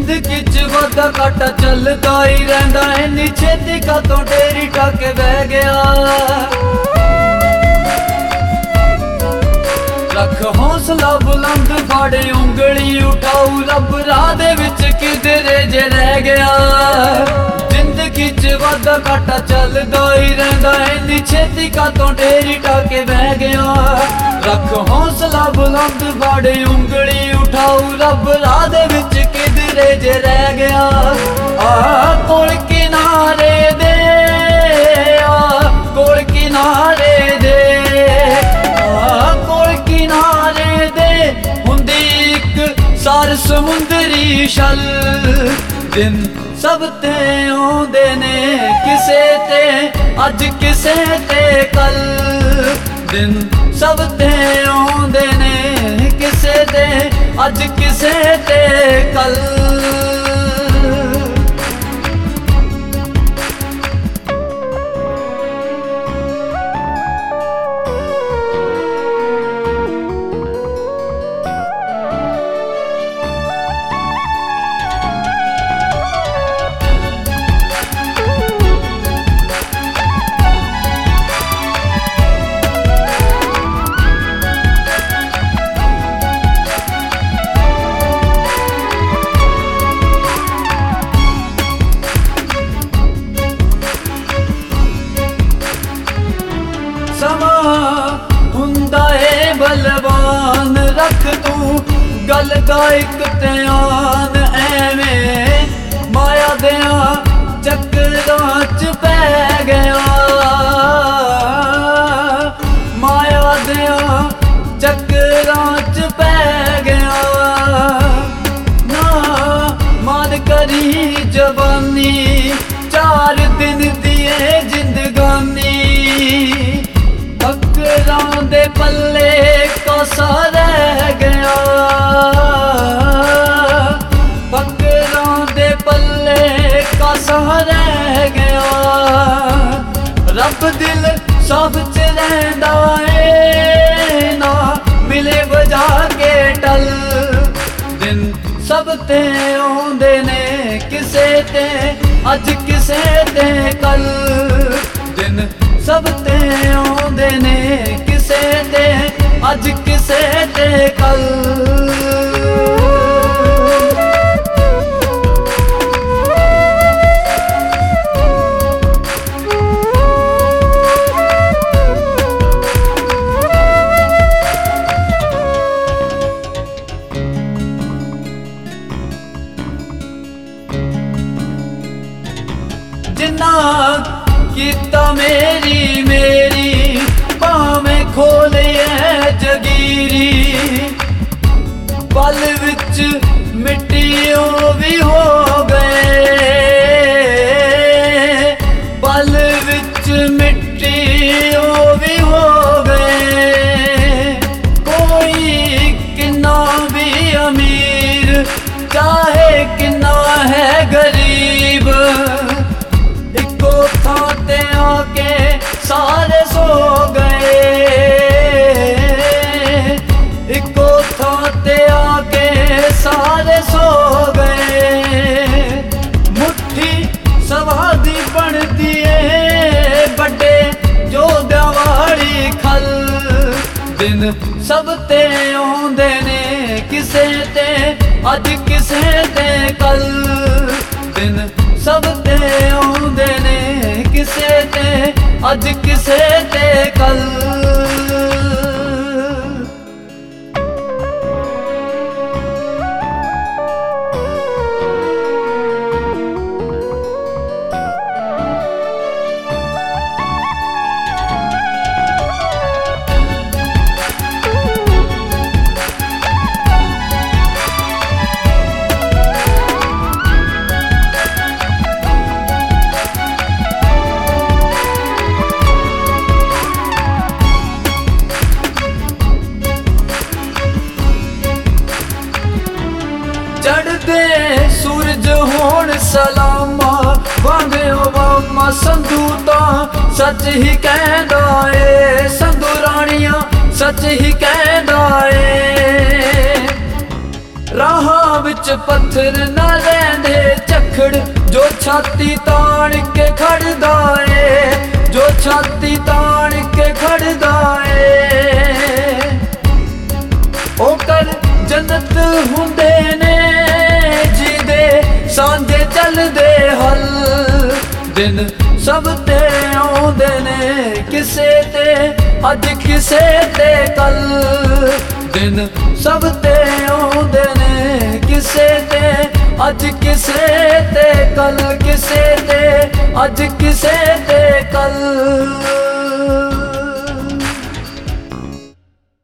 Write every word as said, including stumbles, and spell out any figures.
ਜ਼ਿੰਦਗੀ ਚ ਵਾਧਾ ਘਾਟਾ ਚੱਲਦਾ ਹੀ ਰਹਿੰਦਾ, ਇੰਨੀ ਛੇਤੀ ਕਾਤੋਂ ਢੇਰੀ ਟਾਕੇ ਬਹਿ ਗਿਆ। ਰੱਖ ਹੌਸਲਾ ਬੁਲੰਦ, ਫਾੜੇ ਉਂਗਲੀ ਉਠਾਊ, ਰੱਬ ਰਾਹ ਦੇ ਵਿੱਚ ਕਿਧਰੇ ਜੇ ਰਹਿ ਗਿਆ। ਜ਼ਿੰਦਗੀ ਚ ਵਾਧਾ ਘਾਟਾ ਚੱਲਦਾ ਹੀ ਰਹਿੰਦਾ, ਇੰਨੀ ਛੇਤੀ ਕਾਤੋਂ ਢੇਰੀ ਟਾਕੇ ਬਹਿ ਗਿਆ। ਰੱਖ ਹੌਸਲਾ ਬੁਲੰਦ, ਫਾੜੇ ਉਂਗਲੀ ਉਠਾਊ, ਰੱਬ ਰਾਹ ਦੇ ਵਿੱਚ ਕਿਧਰੇ ਜੇ ਰਹਿ ਗਿਆ। ਆ ਕੋਲ ਕਿਨਾਰੇ ਦੇ, ਆ ਕੋਲ ਕਿਨਾਰੇ ਦੇ, ਆ ਕੋਲ ਕਿਨਾਰੇ ਦੇ ਹੁੰਦੀ ਇੱਕ ਸਾਰ ਸਮੁੰਦਰੀ ਛਲ। ਦਿਨ ਸਭ ਤੇ ਆਉਂਦੇ ਨੇ, ਕਿਸੇ ਤੇ ਅੱਜ ਕਿਸੇ ਤੇ ਕੱਲ। ਦਿਨ ਸਭ ਤੇ ਆਉਂਦੇ ਨੇ, ਕਿਸੇ ਤੇ ਅੱਜ ਕਿਸੇ ਤੇ ਕੱਲ। ਸਮਾਂ ਹੁੰਦਾ ਏ ਬਲਵਾਨ, ਰੱਖ ਤੂੰ ਗੱਲ ਦਾ ਇੱਕ ਧਿਆਨ। ਐਵੇਂ ਮਾਇਆ ਦਿਆਂ ਚੱਕਰਾਂ ਚ ਪੈ ਗਿਆ, ਮਾਇਆ ਦਿਆਂ ਚੱਕਰਾਂ ਚ ਪੈ ਗਿਆ। ਨਾ ਮਾਨ ਕਰੀ ਜਵਾਨੀ, ਚਾਰ ਦਿਨ ਦੀ ਏ ਜ਼ਿੰਦਗਾਨੀ। ਫਕਰਾਂ ਦੇ ਪੱਲੇ ਕੋਸਾ ਰਹਿ ਗਿਆ, ਫਕਰਾਂ ਦੇ ਪੱਲੇ ਕੋਸਾ ਰਹਿ ਗਿਆ। ਰੱਬ ਦਿਲ ਸਭ ਚ ਰਹਿੰਦਾ ਏ, ਨਾ ਮਿਲੇ ਵਜਾ ਕੇ ਟਲ। ਦਿਨ ਸਭ ਤੇ ਆਉਂਦੇ ਨੇ, ਕਿਸੇ ਤੇ ਅੱਜ ਕਿਸੇ ਤੇ ਕੱਲ। ਦਿਨ ਸਭ ਤੇ ਆਉਂਦੇ ਨੇ, ਕਿਸੇ ਤੇ ਅੱਜ ਕਿਸੇ ਤੇ ਕੱਲ। ਜਿੰਨਾ ਕੀਤਾ ਮੇਰੀ ਮੇਰੀ, ਭਾਵੇਂ ਖੋਲ੍ਹੇ ਜਗੀਰੀ। ਪਲ ਵਿੱਚ ਮਿੱਟੀ ਉਹ ਵੀ ਹੋ ਗਏ, ਪਲ ਵਿੱਚ ਮਿੱਟੀ ਉਹ ਵੀ ਹੋ ਗਏ। ਕੋਈ ਕਿੰਨਾ ਵੀ ਅਮੀਰ, ਚਾਹੇ ਕਿੰਨਾ ਹੈ ਗਰੀਬ, ਇੱਕੋ ਥਾਂ ਤੇ ਆ ਕੇ ਸਾਰੇ ਸੋ ਗਏ। ਇੱਕੋ ਥਾਂ ਤੇ ਆ ਕੇ ਸਾਰੇ ਸੋ ਗਏ। ਮੁੱਠੀ ਸਵਾ ਦੀ ਬਣਦੀ ਏ, ਵੱਡੇ ਯੋਧਿਆਂ ਵਾਲੀ ਖਲ। ਦਿਨ ਸਭ ਤੇ ਆਉਂਦੇ ਨੇ, ਕਿਸੇ ਤੇ ਅੱਜ ਕਿਸੇ ਤੇ ਕੱਲ। ਦਿਨ ਸਭ ਤੇ ਆਉਂਦੇ ਨੇ, ਕਿਸੇ ਤੇ ਅੱਜ ਕਿਸੇ ਤੇ ਕੱਲ। ਚੜ੍ਹਦੇ ਸੂਰਜ ਹੋਣ ਸਲਾਮਾ, ਵਾਂਗੇ ਓਬਾਮਾ ਸੰਧੂ ਤਾਂ ਸੱਚ ਹੀ ਕਹਿੰਦਾ ਏ। ਸੰਧੂ ਰਾਣੀਆਂ ਸੱਚ ਹੀ ਕਹਿੰਦਾ ਏ। ਰਾਹਾਂ ਵਿੱਚ ਪੱਥਰ ਨਾ ਰਹਿ ਰਖੜ ਜੋ ਛਾਤੀ ਤਾਣ ਕੇ ਖੜਦਾ ਏ, ਜੋ ਛਾਤੀ ਤਾਣ ਕੇ ਖੜਦਾ ਏ। ਉਹ ਕਰ ਜੰਨਤ ਹੁੰਦੇ ਨੇ ਜਿਹਦੇ ਸਾਂਝੇ ਚੱਲਦੇ ਹਲ, ਦਿਨ ਸਭ ਤੇ ਆਉਂਦੇ ਨੇ ਕਿਸੇ ਤੇ ਅੱਜ ਕਿਸੇ ਤੇ ਕੱਲ, ਦਿਨ ਸਭ ਤੇ ਆਉਂਦੇ ਨੇ ਕਿਸੇ ਤੇ ਅੱਜ ਕਿਸੇ ਤੇ ਕੱਲ, ਕਿਸੇ ਤੇ ਅੱਜ ਕਿਸੇ ਤੇ ਕੱਲ।